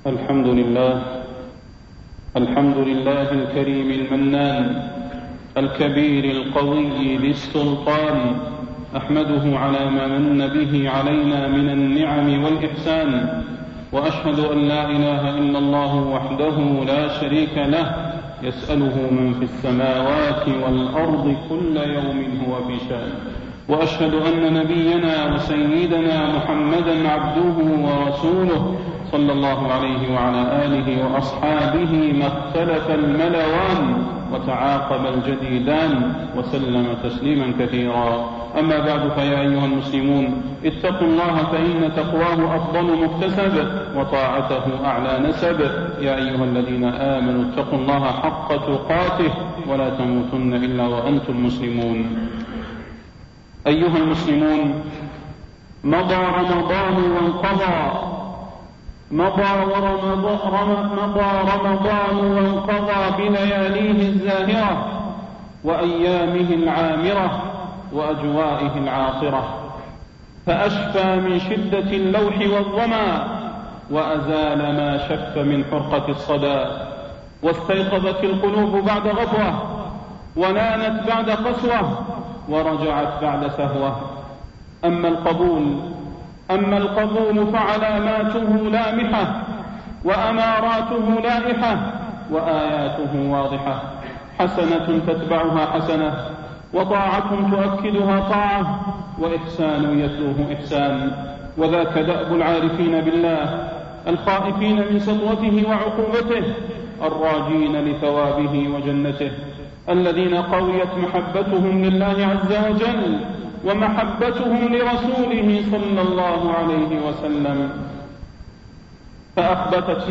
الحمد لله الكريم المنان الكبير القوي ذي السلطان، أحمده على ما من به علينا من النعم والإحسان، وأشهد أن لا إله إلا الله وحده لا شريك له، يسأله من في السماوات والأرض كل يوم هو في شأن. وأشهد أن نبينا وسيدنا محمدا عبده ورسوله صلى الله عليه وعلى آله وأصحابه ما اختلف الملوان وتعاقب الجديدان وسلم تسليما كثيرا. أما بعد، فيا أيها المسلمون اتقوا الله، فإن تقواه أفضل مكتسب وطاعته أعلى نسب. يا أيها الذين آمنوا اتقوا الله حق تقاته ولا تموتن إلا وأنتم مسلمون. أيها المسلمون، مضى رمضان وانقضى، مضى رمضان وانقضى بلياليه الزاهرة وأيامه العامرة وأجوائه العاصرة، فأشفى من شدة اللوح والظما، وأزال ما شف من حرقة الصدى، واستيقظت القلوب بعد غفوة، ونامت بعد قسوة، ورجعت بعد سهوة. أما القبول فعلاماته لامحة، وأماراته لائحة، وآياته واضحة، حسنة تتبعها حسنة، وطاعة تؤكدها طاعة، وإحسان يتلوه إحسان. وذاك دأب العارفين بالله الخائفين من سطوته وعقوبته، الراجين لثوابه وجنته، الذين قويت محبتهم لله عز وجل ومحبتهم لرسوله صلى الله عليه وسلم، فأخبتت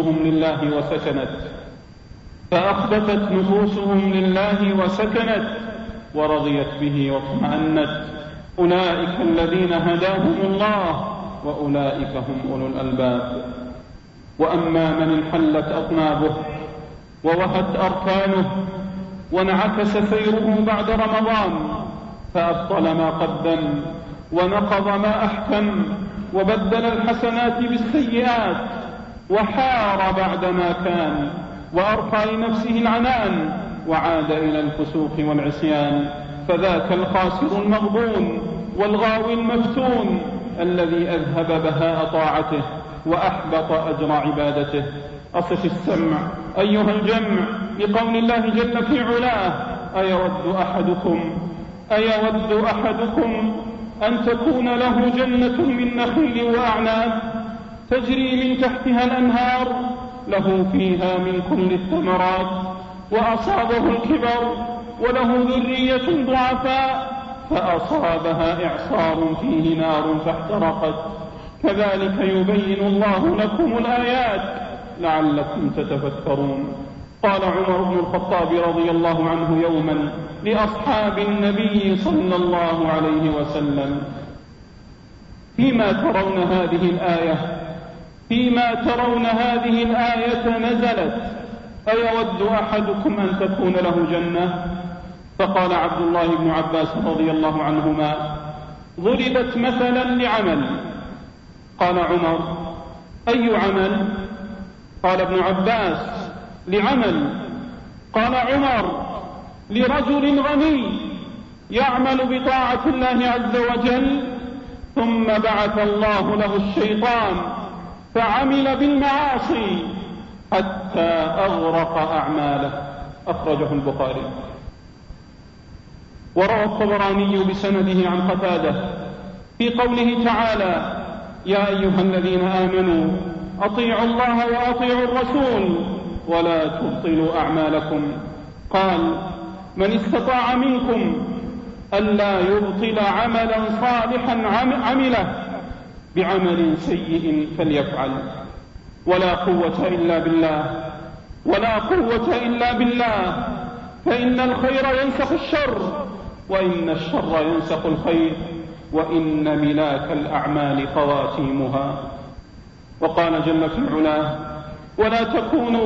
نفوسهم لله وسكنت ورضيت به واطمأنت. أولئك الذين هداهم الله، وأولئك هم أولو الألباب. وأما من انحلت أطنابه ووهت أركانه وانعكس سيره بعد رمضان، فأبطل ما قدم ونقض ما أحكم، وبدل الحسنات بالسيئات، وحار بعد ما كان، وأرقى لنفسه العنان، وعاد إلى الفسوق والعصيان، فذاك الخاسر المغبون والغاوي المفتون الذي أذهب بهاء طاعته وأحبط أجر عبادته. أصف السمع أيها الجمع لقول الله جل في علاه: أيود أحدكم أن تكون له جنة من نخيل وأعناب تجري من تحتها الأنهار، له فيها من كل الثمرات، وأصابه الكبر وله ذرية ضعفاء فأصابها إعصار فيه نار فاحترقت، كذلك يبين الله لكم الآيات لعلكم تتفكرون. قال عمر بن الخطاب رضي الله عنه يوما لأصحاب النبي صلى الله عليه وسلم: فيما ترون هذه الآية نزلت، أيود أحدكم أن تكون له جنة؟ فقال عبد الله بن عباس رضي الله عنهما: ضربت مثلا لعمل. قال عمر: أي عمل؟ قال ابن عباس: لعمل. قال عمر: لرجل غني يعمل بطاعة الله عز وجل، ثم بعث الله له الشيطان فعمل بالمعاصي حتى أغرق أعماله. أخرجه البخاري. وروى الطبراني بسنده عن قتادة في قوله تعالى: يا أيها الذين آمنوا أطيعوا الله وأطيعوا الرسول ولا تبطلوا أعمالكم. قال: من استطاع منكم ألا يبطل عملا صالحا عمله بعمل سيء فليفعل. ولا قوة إلا بالله، فإن الخير ينسخ الشر، وإن الشر ينسخ الخير، وإن ملاك الأعمال خواتيمها. وقال جل في علاه: ولا تكونوا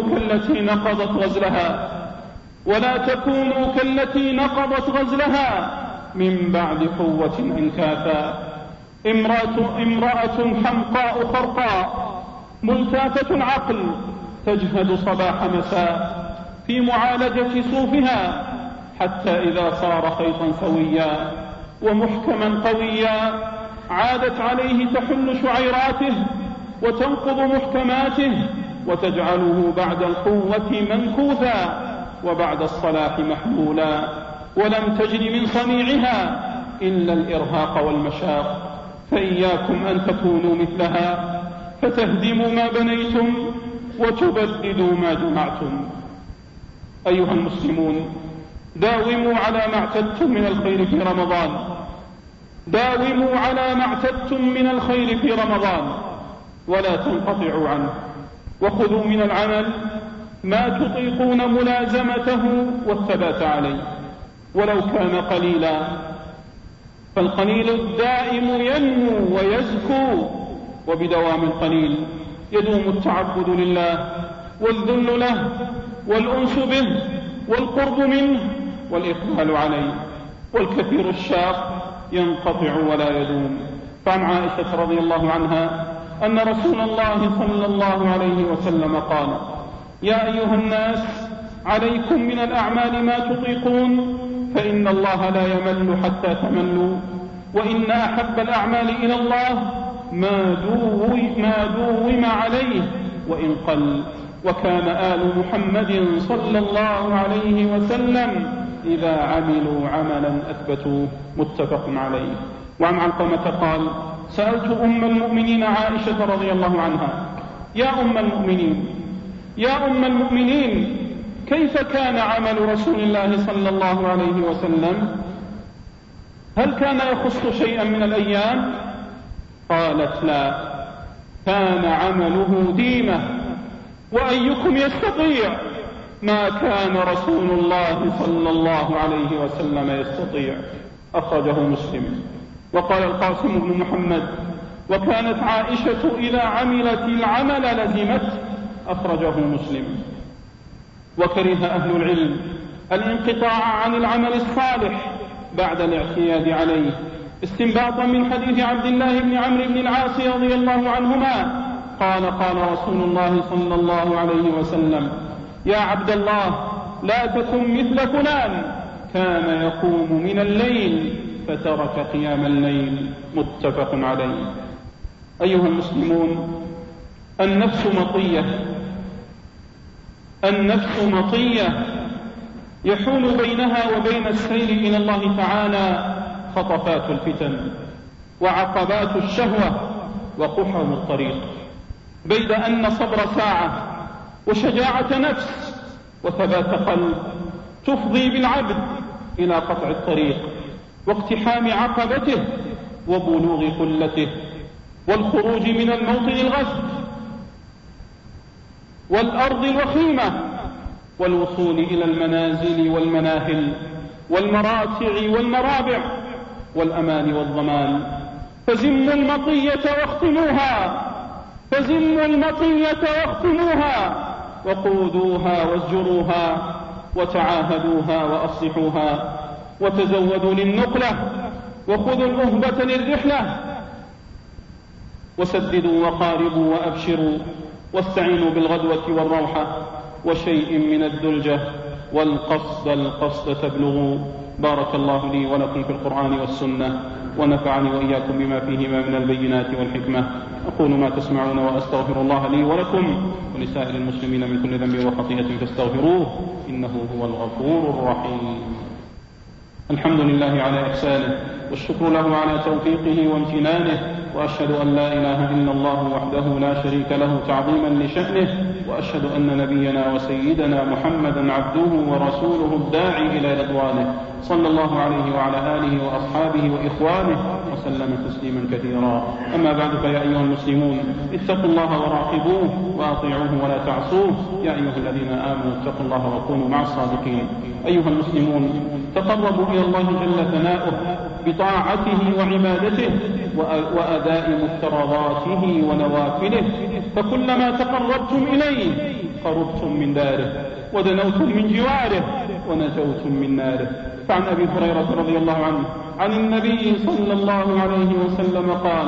كالتي نقضت غزلها من بعد قوة أنكاثا. امرأة حمقاء خرقاء ملتافة العقل تجهد صباح مساء في معالجة صوفها، حتى إذا صار خيطا سويا ومحكما قويا عادت عليه تحل شعيراته وتنقض محكماته وتجعله بعد القوة منكوثا وبعد الصلاح محلولا، ولم تجد من صنيعها إلا الإرهاق والمشاق. فإياكم أن تكونوا مثلها فتهدموا ما بنيتم وتبددوا ما جمعتم. أيها المسلمون، داوموا على ما اعتدتم من الخير في رمضان، داوموا على ما اعتدتم من الخير في رمضان ولا تنقطعوا عنه، وخذوا من العمل ما تطيقون ملازمته والثبات عليه ولو كان قليلا، فالقليل الدائم ينمو ويزكو، وبدوام القليل يدوم التعبد لله والذل له والأنس به والقرب منه والإقبال عليه، والكثير الشاق ينقطع ولا يدوم. فعن عائشة رضي الله عنها أن رسول الله صلى الله عليه وسلم قال: يا أيها الناس، عليكم من الأعمال ما تطيقون، فإن الله لا يمل حتى تملوا، وإن أحب الأعمال إلى الله ما دوم عليه وإن قل. وكان آل محمد صلى الله عليه وسلم إذا عملوا عملا أثبتوه، متفق عليه. وعن علقمة قال: سألت أم المؤمنين عائشة رضي الله عنها: يا أم المؤمنين، كيف كان عمل رسول الله صلى الله عليه وسلم؟ هل كان يخص شيئا من الأيام؟ قالت: لا، كان عمله ديمة، وأيكم يستطيع ما كان رسول الله صلى الله عليه وسلم يستطيع. أخرجه مسلم. وقال القاسم بن محمد: وكانت عائشة إذا عملت العمل لزمت. أخرجه مسلم. وكره أهل العلم الانقطاع عن العمل الصالح بعد الاعتياد عليه، استنباطا من حديث عبد الله بن عمرو بن العاص رضي الله عنهما قال: قال رسول الله صلى الله عليه وسلم: يا عبد الله، لا تكن مثل فلان، كان يقوم من الليل فترك قيام الليل. متفق عليه. أيها المسلمون، النفس مطية يحول بينها وبين السير إلى الله تعالى خطفات الفتن وعقبات الشهوة وقحم الطريق، بيد أن صبر ساعة وشجاعة نفس وثبات قلب تفضي بالعبد إلى قطع الطريق واقتحام عقبته وبلوغ قلته والخروج من الموطن الغث والأرض الوخيمة والوصول إلى المنازل والمناهل والمراتع والمرابع والأمان والضمان. فزموا المطية واختموها وقودوها وازجروها وتعاهدوها وأصلحوها وتزودوا للنقلة وخذوا الأهبة للرحلة وسددوا وقاربوا وأبشروا واستعينوا بالغدوة والروحة وشيء من الدلجة والقصد تبلغوا. بارك الله لي ولكم في القرآن والسنة، ونفعني وإياكم بما فيهما من البينات والحكمة. أقول ما تسمعون وأستغفر الله لي ولكم ولسائر المسلمين من كل ذنب وخطيئة فاستغفروه إنه هو الغفور الرحيم. الحمد لله على إحسانه، والشكر له على توفيقه وامتنانه، وأشهد أن لا إله إلا الله وحده لا شريك له تعظيما لشأنه، وأشهد أن نبينا وسيدنا محمدا عبده ورسوله الداعي إلى رضوانه، صلى الله عليه وعلى آله وأصحابه وإخوانه وسلم تسليما كثيرا. أما بعد، فيا أيها المسلمون، اتقوا الله وراقبوه وأطيعوه ولا تعصوه. يا أيها الذين آمنوا اتقوا الله وكونوا مع الصادقين. أيها المسلمون، تقربوا إلى الله جل ثناؤه بطاعته وعبادته وأداء مفترضاته ونوافله، فكلما تقربتم إليه قربتم من داره ودنوتم من جواره ونجوتم من ناره. فعن أبي هريرة رضي الله عنه عن النبي صلى الله عليه وسلم قال: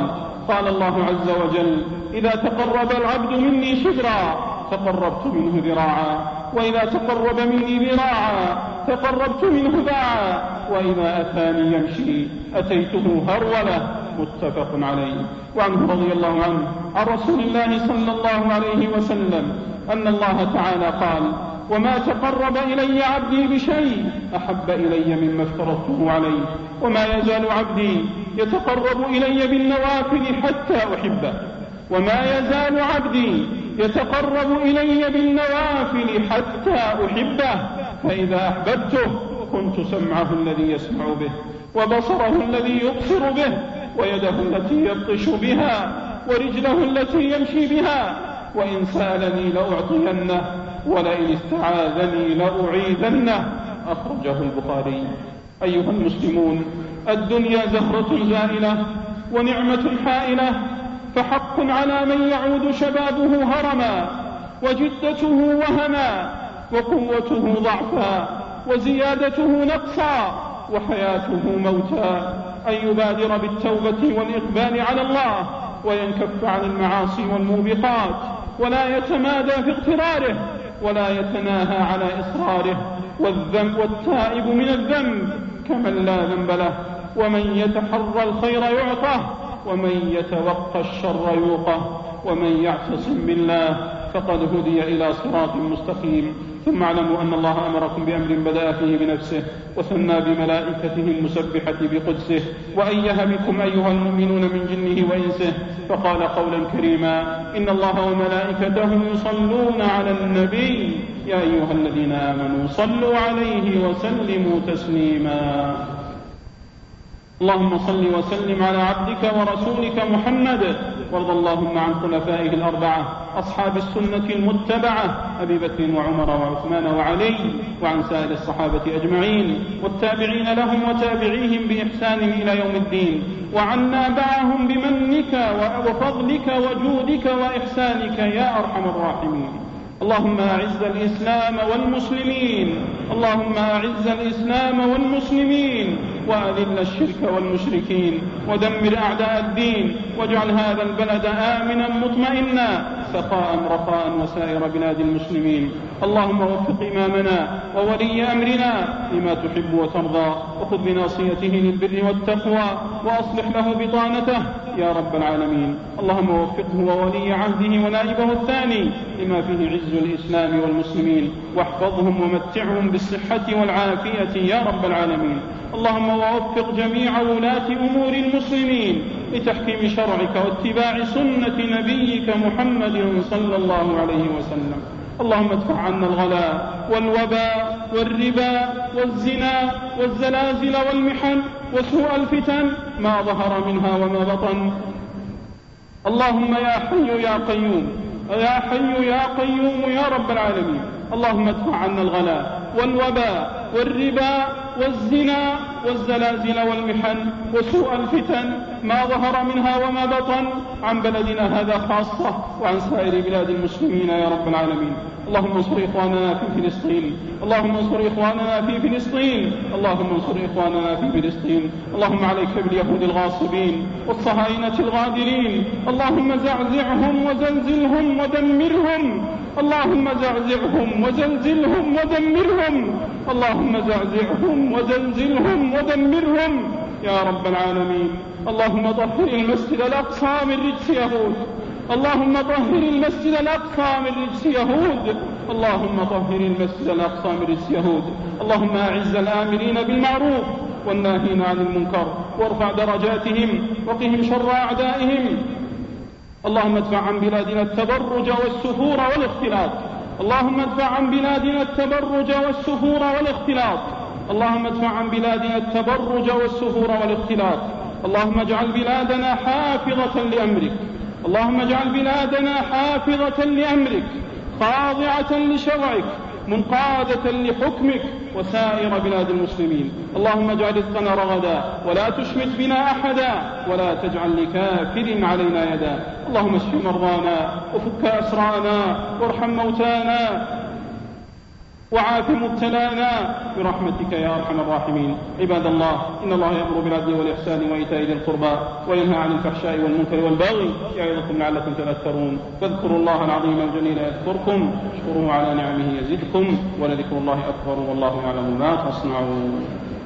قال الله عز وجل: إذا تقرب العبد مني شبرا تقربت منه ذراعا، وإذا تقرب مني ذراعا تقربت منه باعا، وإذا أتاني يمشي أتيته هرولة. متفق عليه. وعنه رضي الله عنه عن رسول الله صلى الله عليه وسلم أن الله تعالى قال: وما تقرب إلي عبدي بشيء أحب إلي مما افترضته عليه، وما يزال عبدي يتقرب إلي بالنوافل حتى أحبه، وما يزال عبدي يتقرب إلي بالنوافل حتى أحبه، فإذا أحببته كنت سمعه الذي يسمع به، وبصره الذي يبصر به، ويده التي يبطش بها، ورجله التي يمشي بها، وإن سألني لأعطينه، ولئن استعاذني لأعيذنه. أخرجه البخاري. أيها المسلمون، الدنيا زهرة زائلة ونعمة حائلة، فحق على من يعود شبابه هرما، وجدته وهنا، وقوته ضعفا، وزيادته نقصا، وحياته موتا، أن يبادر بالتوبة والإقبال على الله، وينكف عن المعاصي والموبقات، ولا يتمادى في اغتراره، ولا يتناهى على إصراره. والتائب من الذنب كمن لا ذنب له، ومن يتحرى الخير يعطه، ومن يتوقى الشر يوقه، ومن يعتصم بالله فقد هدي إلى صراط مستقيم. ثم اعلموا أن الله أمركم بأمر بدأ فيه بنفسه، وثنى بملائكته المسبحة بقدسه، وأيه بكم أيها المؤمنون من جنه وإنسه، فقال قولا كريما: إن الله وملائكته يصلون على النبي يا أيها الذين آمنوا صلوا عليه وسلموا تسليما. اللهم صل وسلم على عبدك ورسولك محمد، وارض اللهم عن خلفائه الأربعة أصحاب السنة المتبعة أبي بكر وعمر وعثمان وعلي، وعن سائر الصحابة أجمعين، والتابعين لهم وتابعيهم بإحسان إلى يوم الدين، وعنا معهم بمنك وفضلك وجودك وإحسانك يا أرحم الراحمين. اللهم أعز الإسلام والمسلمين، اللهم أعز الإسلام والمسلمين، وأذل الشرك والمشركين، ودمر أعداء الدين، واجعل هذا البلد آمنا مطمئنا سخاء رخاء وسائر بلاد المسلمين. اللهم وفق إمامنا وولي أمرنا لما تحب وترضى، وخذ بناصيته للبر والتقوى، وأصلح له بطانته يا رب العالمين. اللهم وفقه وولي عهده ونائبه الثاني لما فيه عز الإسلام والمسلمين، واحفظهم ومتعهم بالصحة والعافية يا رب العالمين. اللهم ووفق جميع ولاة أمور المسلمين لتحكيم شرعك واتباع سنة نبيك محمد صلى الله عليه وسلم. اللهم ادفع عنا الغلاء والوباء والربا والزنا والزلازل والمحن وسوء الفتن ما ظهر منها وما بطن. اللهم يا حي يا قيوم، يا حي يا قيوم يا رب العالمين. اللهم ادفع عنا الغلاء والوباء والربا والزنا والزلازل والمحن وسوء الفتن ما ظهر منها وما بطن عن بلدنا هذا خاصة، وعن سائر بلاد المسلمين يا رب العالمين. اللهم انصر إخواننا في فلسطين، اللهم انصر إخواننا في فلسطين، اللهم انصر إخواننا في فلسطين. اللهم عليك باليهود الغاصبين والصهاينة الغادرين، اللهم زعزعهم وزلزلهم ودمرهم، اللهم زعزعهم وزلزلهم ودمرهم، اللهم زعزعهم وزلزلهم ودمرهم يا رب العالمين. اللهم طهر المسجد الأقصى من رجس يهود، اللهم طهر المسجد الأقصى من رجس يهود، اللهم طهر المسجد الأقصى من رجس يهود. اللهم أعز الآمرين بالمعروف والناهين عن المنكر، وارفع درجاتهم وقهم شر أعدائهم. اللهم ادفع عن بلادنا التبرج والسفور والاختلاط، اللهم ادفع عن بلادنا التبرج والسفور والاختلاط، اللهم ادفع عن بلادنا التبرج والسفور والاختلاط. اللهم اجعل بلادنا حافظة لأمرك، اللهم اجعل بلادنا حافظة لأمرك، خاضعة لشرعك، منقادة لحكمك وسائر بلاد المسلمين. اللهم اجعل رزقنا رغدا ولا تشمت بنا أحدا، ولا تجعل لكافر علينا يدا. اللهم اشف مرضانا وفك أسرانا وارحم موتانا وعاف مبتلانا برحمتك يا أرحم الراحمين. عباد الله، إن الله يأمر بالعدل والإحسان وإيتاء ذي القربى وينهى عن الفحشاء والمنكر والبغي يعظكم لعلكم تذكرون. فاذكروا الله العظيم الجليل يذكركم واشكروه على نعمه يزدكم ولذكر الله أكبر والله يعلم ما تصنعون.